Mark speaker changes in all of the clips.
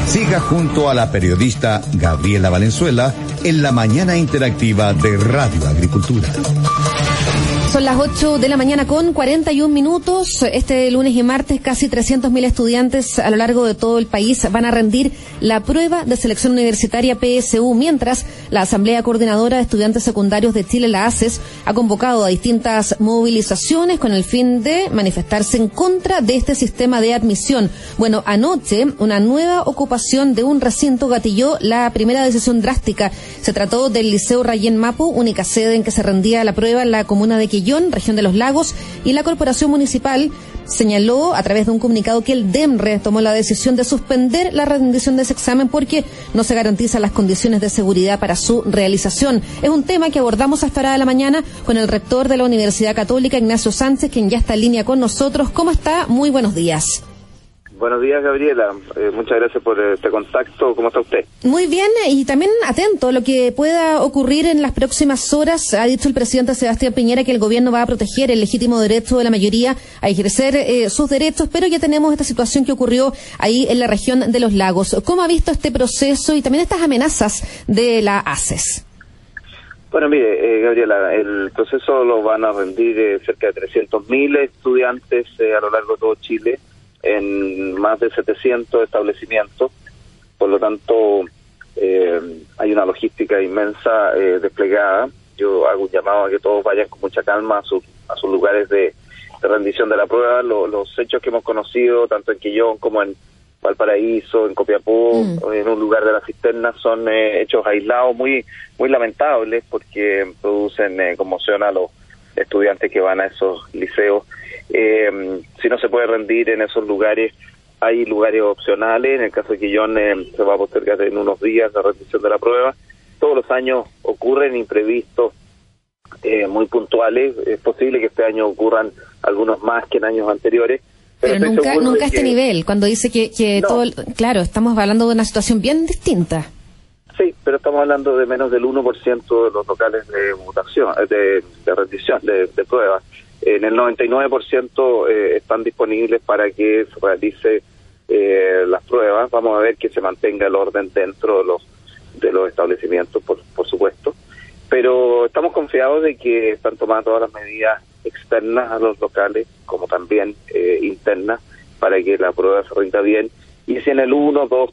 Speaker 1: Siga junto a la periodista Gabriela Valenzuela en la mañana interactiva de Radio Agricultura.
Speaker 2: Son las 8 de la mañana con 41 minutos. Este lunes y martes casi 300.000 estudiantes a lo largo de todo el país van a rendir la prueba de selección universitaria PSU, mientras la Asamblea Coordinadora de Estudiantes Secundarios de Chile, la ACES, ha convocado a distintas movilizaciones con el fin de manifestarse en contra de este sistema de admisión. Bueno, anoche una nueva ocupación de un recinto gatilló la primera decisión drástica. Se trató del Liceo Rayén Mapu, única sede en que se rendía la prueba en la comuna de Quillón, región de los Lagos, y la Corporación Municipal señaló a través de un comunicado que el DEMRE tomó la decisión de suspender la rendición de ese examen porque no se garantizan las condiciones de seguridad para su realización. Es un tema que abordamos a esta hora de la mañana con el rector de la Universidad Católica, Ignacio Sánchez, quien ya está en línea con nosotros. ¿Cómo está? Muy buenos días.
Speaker 3: Buenos días, Gabriela. Muchas gracias por este contacto. ¿Cómo está usted?
Speaker 2: Muy bien, y también atento a lo que pueda ocurrir en las próximas horas. Ha dicho el presidente Sebastián Piñera que el gobierno va a proteger el legítimo derecho de la mayoría a ejercer sus derechos, pero ya tenemos esta situación que ocurrió ahí en la región de los Lagos. ¿Cómo ha visto este proceso y también estas amenazas de la ACES?
Speaker 3: Bueno, mire, Gabriela, el proceso lo van a rendir cerca de 300.000 estudiantes a lo largo de todo Chile, en más de 700 establecimientos. Por lo tanto, hay una logística inmensa desplegada. Yo hago un llamado a que todos vayan con mucha calma a sus lugares de rendición de la prueba. Los hechos que hemos conocido, tanto en Quillón como en Valparaíso, en Copiapó, en un lugar de la cisterna, son hechos aislados muy lamentables porque producen conmoción a los estudiantes que van a esos liceos. Si no se puede rendir en esos lugares, hay lugares opcionales. En el caso de Quillón se va a postergar en unos días la rendición de la prueba. Todos los años ocurren imprevistos muy puntuales. Es posible que este año ocurran algunos más que en años anteriores.
Speaker 2: Pero nunca a este nivel, cuando dice que no. Todo, claro, estamos hablando de una situación bien distinta.
Speaker 3: Sí, pero estamos hablando de menos del 1% de los locales de votación, de rendición de pruebas. En el 99% están disponibles para que se realice las pruebas. Vamos a ver que se mantenga el orden dentro de los establecimientos, por supuesto. Pero estamos confiados de que están tomando todas las medidas externas a los locales, como también internas, para que la prueba se rinda bien. Y si en el 1, 2,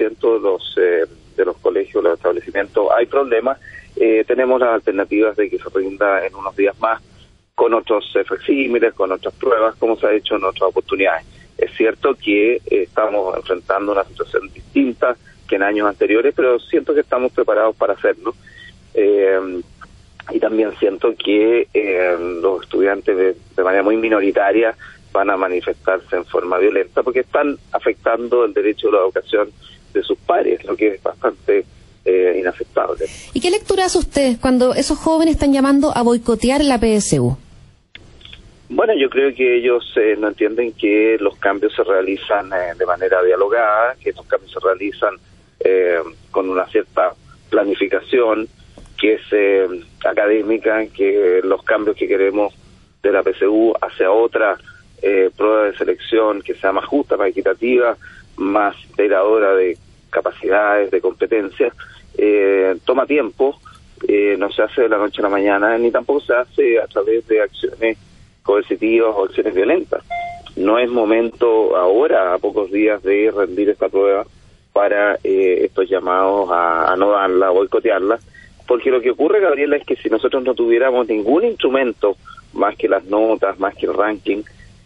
Speaker 3: 3% de los colegios, los establecimientos, hay problemas, tenemos las alternativas de que se rinda en unos días más, con otros facsímiles, con otras pruebas, como se ha hecho en otras oportunidades. Es cierto que estamos enfrentando una situación distinta que en años anteriores, pero siento que estamos preparados para hacerlo. Y también siento que los estudiantes de manera muy minoritaria van a manifestarse en forma violenta porque están afectando el derecho a la educación de sus pares, lo que es bastante inaceptable.
Speaker 2: ¿Y qué lectura hace usted cuando esos jóvenes están llamando a boicotear la PSU?
Speaker 3: Bueno, yo creo que ellos no entienden que los cambios se realizan de manera dialogada, que los cambios se realizan con una cierta planificación, que es académica, que los cambios que queremos de la PSU hacia otra prueba de selección que sea más justa, más equitativa, más integradora de capacidades, de competencias, toma tiempo, no se hace de la noche a la mañana, ni tampoco se hace a través de acciones coercitivas o acciones violentas. No es momento ahora, a pocos días de rendir esta prueba, para estos llamados a no darla, a boicotearla, porque lo que ocurre, Gabriela, es que si nosotros no tuviéramos ningún instrumento, más que las notas, más que el ranking,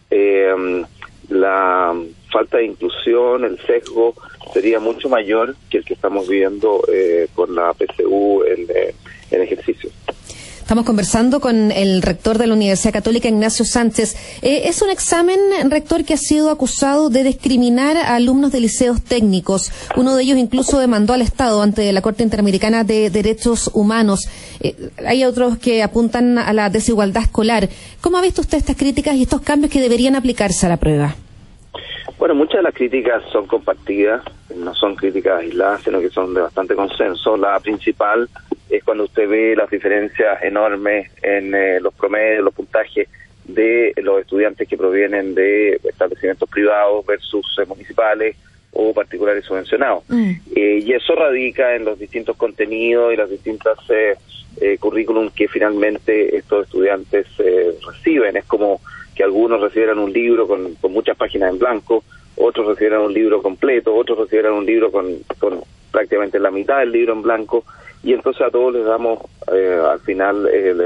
Speaker 3: la falta de inclusión, el sesgo, sería mucho mayor que el que estamos viviendo con la PSU en ejercicio.
Speaker 2: Estamos conversando con el rector de la Universidad Católica, Ignacio Sánchez. Es un examen, rector, que ha sido acusado de discriminar a alumnos de liceos técnicos. Uno de ellos incluso demandó al Estado ante la Corte Interamericana de Derechos Humanos. Hay otros que apuntan a la desigualdad escolar. ¿Cómo ha visto usted estas críticas y estos cambios que deberían aplicarse a la prueba?
Speaker 3: Bueno, muchas de las críticas son compartidas, no son críticas aisladas, sino que son de bastante consenso. La principal es cuando usted ve las diferencias enormes en los promedios, los puntajes de los estudiantes que provienen de establecimientos privados versus municipales, o particulares subvencionados. Y eso radica en los distintos contenidos y las distintas currículum que finalmente estos estudiantes reciben. Es como que algunos recibieran un libro con muchas páginas en blanco, otros recibieran un libro completo, otros recibieran un libro con prácticamente la mitad del libro en blanco, y entonces a todos les damos, al final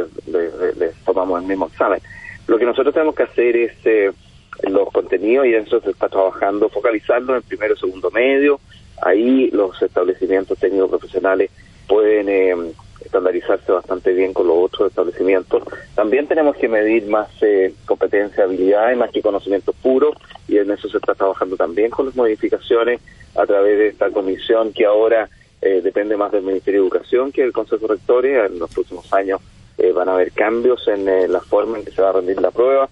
Speaker 3: les tomamos el mismo examen. Lo que nosotros tenemos que hacer es los contenidos, y eso se está trabajando, focalizarlo en el primero y segundo medio. Ahí los establecimientos técnicos profesionales pueden estandarizarse bastante bien con los otros establecimientos. También tenemos que medir más competencia, habilidades, más que conocimientos puros, y en eso se está trabajando también con las modificaciones a través de esta comisión que ahora depende más del Ministerio de Educación que del Consejo de Rectores. En los próximos años van a haber cambios en la forma en que se va a rendir la prueba.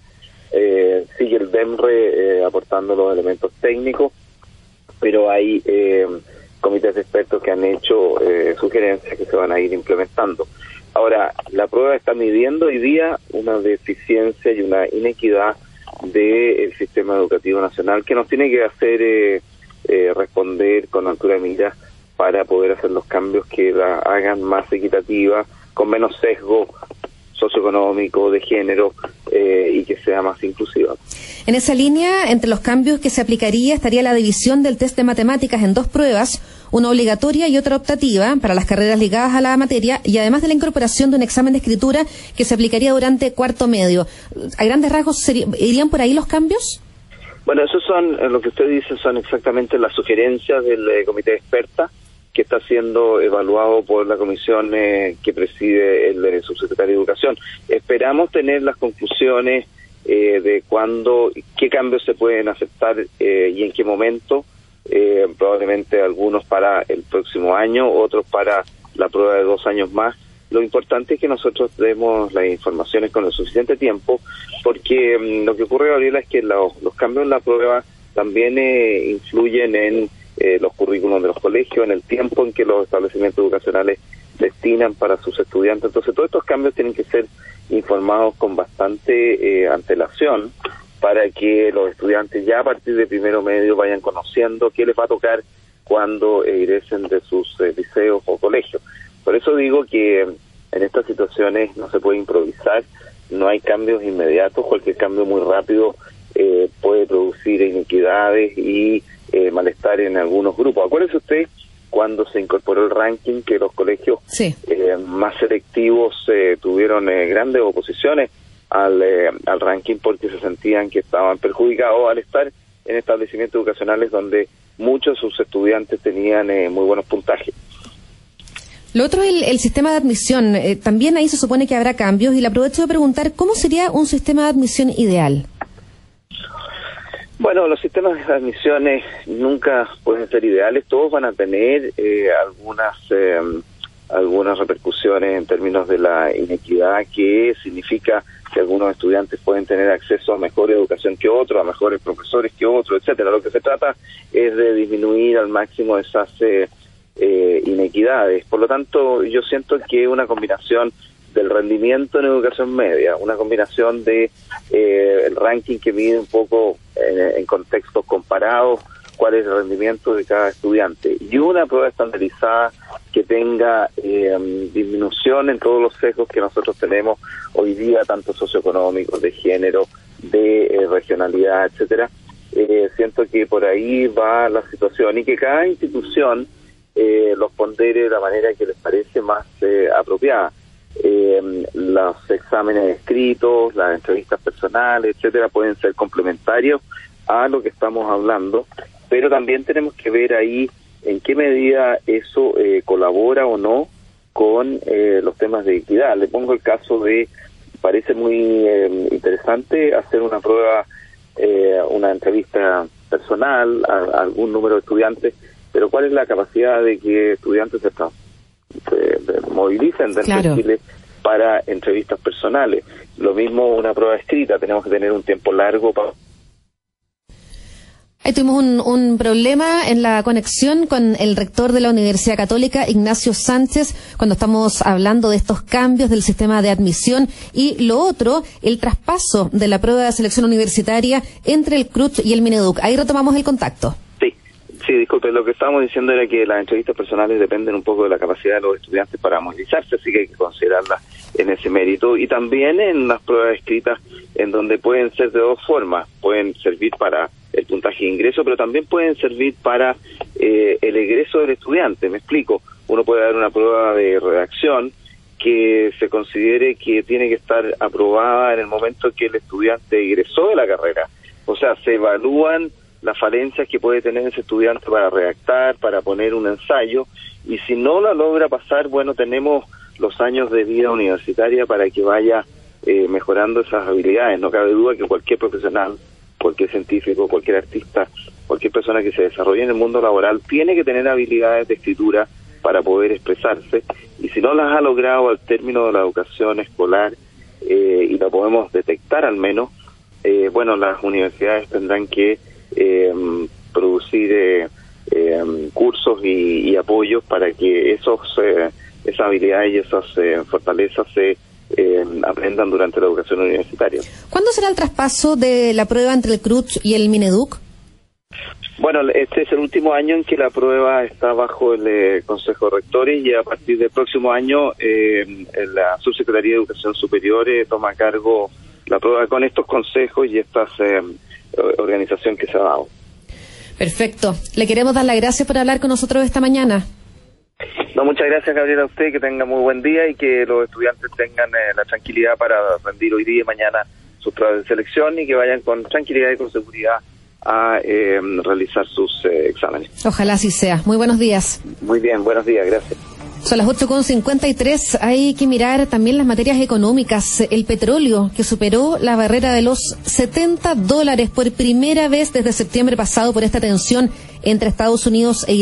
Speaker 3: Sigue el DEMRE aportando los elementos técnicos, pero hay comités de expertos que han hecho sugerencias que se van a ir implementando. Ahora, la prueba está midiendo hoy día una deficiencia y una inequidad del sistema educativo nacional que nos tiene que hacer responder con altura de miras para poder hacer los cambios que la hagan más equitativa, con menos sesgo socioeconómico, de género, y que sea más inclusiva.
Speaker 2: En esa línea, entre los cambios que se aplicaría estaría la división del test de matemáticas en 2 pruebas, una obligatoria y otra optativa para las carreras ligadas a la materia, y además de la incorporación de un examen de escritura que se aplicaría durante cuarto medio. ¿A grandes rasgos irían por ahí los cambios?
Speaker 3: Bueno, esos son, lo que usted dice, son exactamente las sugerencias del comité de expertas, que está siendo evaluado por la comisión que preside el subsecretario de Educación. Esperamos tener las conclusiones de qué cambios se pueden aceptar y en qué momento, probablemente algunos para el próximo año, otros para la prueba de 2 años más. Lo importante es que nosotros demos las informaciones con el suficiente tiempo, porque lo que ocurre, Gabriela, es que los cambios en la prueba también influyen en los currículos de los colegios, en el tiempo en que los establecimientos educacionales destinan para sus estudiantes. Entonces, todos estos cambios tienen que ser informados con bastante antelación para que los estudiantes ya a partir de primero medio vayan conociendo qué les va a tocar cuando egresen de sus liceos o colegios. Por eso digo que en estas situaciones no se puede improvisar, no hay cambios inmediatos, cualquier cambio muy rápido puede producir inequidades y malestar en algunos grupos. Acuérdese usted cuando se incorporó el ranking que los colegios más selectivos tuvieron grandes oposiciones al ranking porque se sentían que estaban perjudicados al estar en establecimientos educacionales donde muchos de sus estudiantes tenían muy buenos puntajes.
Speaker 2: Lo otro es el sistema de admisión. También ahí se supone que habrá cambios, y le aprovecho de preguntar, ¿cómo sería un sistema de admisión ideal?
Speaker 3: Bueno, los sistemas de admisiones nunca pueden ser ideales, todos van a tener algunas repercusiones en términos de la inequidad, que significa que algunos estudiantes pueden tener acceso a mejor educación que otros, a mejores profesores que otros, etcétera. Lo que se trata es de disminuir al máximo esas inequidades. Por lo tanto, yo siento que una combinación del rendimiento en educación media, una combinación de el ranking que mide un poco en contextos comparados cuál es el rendimiento de cada estudiante, y una prueba estandarizada que tenga disminución en todos los sesgos que nosotros tenemos hoy día, tanto socioeconómicos, de género, de regionalidad, etcétera. Siento que por ahí va la situación, y que cada institución los pondere de la manera que les parece más apropiada. Los exámenes escritos, las entrevistas personales, etcétera, pueden ser complementarios a lo que estamos hablando, pero también tenemos que ver ahí en qué medida eso colabora o no con los temas de equidad. Le pongo el caso parece muy interesante hacer una prueba, una entrevista personal a algún número de estudiantes, pero ¿cuál es la capacidad de que estudiantes se movilicen dentro de Chile para entrevistas personales? Lo mismo una prueba escrita, tenemos que tener un tiempo largo para...
Speaker 2: Ahí tuvimos un problema en la conexión con el rector de la Universidad Católica, Ignacio Sánchez, cuando estamos hablando de estos cambios del sistema de admisión, y lo otro, el traspaso de la prueba de selección universitaria entre el CRUT y el Mineduc. Ahí retomamos el contacto.
Speaker 3: Sí, disculpe, lo que estábamos diciendo era que las entrevistas personales dependen un poco de la capacidad de los estudiantes para movilizarse, así que hay que considerarlas en ese mérito. Y también en las pruebas escritas, en donde pueden ser de dos formas. Pueden servir para el puntaje de ingreso, pero también pueden servir para el egreso del estudiante. Me explico. Uno puede dar una prueba de redacción que se considere que tiene que estar aprobada en el momento que el estudiante egresó de la carrera. O sea, se evalúan las falencias que puede tener ese estudiante para redactar, para poner un ensayo, y si no la logra pasar, bueno, tenemos los años de vida universitaria para que vaya mejorando esas habilidades. No cabe duda que cualquier profesional, cualquier científico, cualquier artista, cualquier persona que se desarrolle en el mundo laboral tiene que tener habilidades de escritura para poder expresarse, y si no las ha logrado al término de la educación escolar, y la podemos detectar al menos, bueno, las universidades tendrán que producir cursos y apoyos para que esas habilidades y esas fortalezas se aprendan durante la educación universitaria.
Speaker 2: ¿Cuándo será el traspaso de la prueba entre el CRUT y el Mineduc?
Speaker 3: Bueno, este es el último año en que la prueba está bajo el Consejo de Rectores, y a partir del próximo año la Subsecretaría de Educación Superior toma a cargo la prueba con estos consejos y esta organización que se ha dado.
Speaker 2: Perfecto. Le queremos dar las gracias por hablar con nosotros esta mañana.
Speaker 3: No, muchas gracias, Gabriela, a usted, que tenga muy buen día y que los estudiantes tengan la tranquilidad para rendir hoy día y mañana sus pruebas de selección, y que vayan con tranquilidad y con seguridad a realizar sus exámenes.
Speaker 2: Ojalá así sea. Muy buenos días.
Speaker 3: Muy bien, buenos días, gracias.
Speaker 2: Son las 8:53. Hay que mirar también las materias económicas. El petróleo, que superó la barrera de los $70 por primera vez desde septiembre pasado por esta tensión entre Estados Unidos e Irán.